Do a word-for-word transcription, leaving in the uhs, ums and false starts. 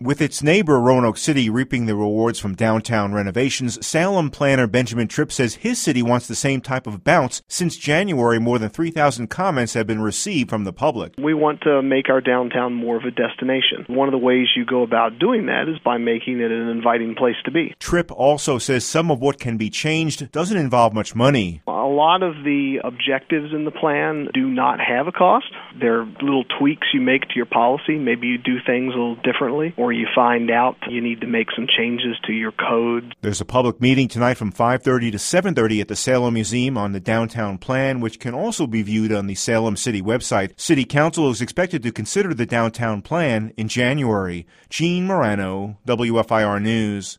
With its neighbor Roanoke City reaping the rewards from downtown renovations, Salem planner Benjamin Tripp says his city wants the same type of bounce. Since January, more than three thousand comments have been received from the public. We want to make our downtown more of a destination. One of the ways you go about doing that is by making it an inviting place to be. Tripp also says some of what can be changed doesn't involve much money. A lot of the objectives in the plan do not have a cost. They're little tweaks you make to your policy. Maybe you do things a little differently, or you find out you need to make some changes to your code. There's a public meeting tonight from five thirty to seven thirty at the Salem Museum on the downtown plan, which can also be viewed on the Salem City website. City Council is expected to consider the downtown plan in January. Gene Morano, W F I R News.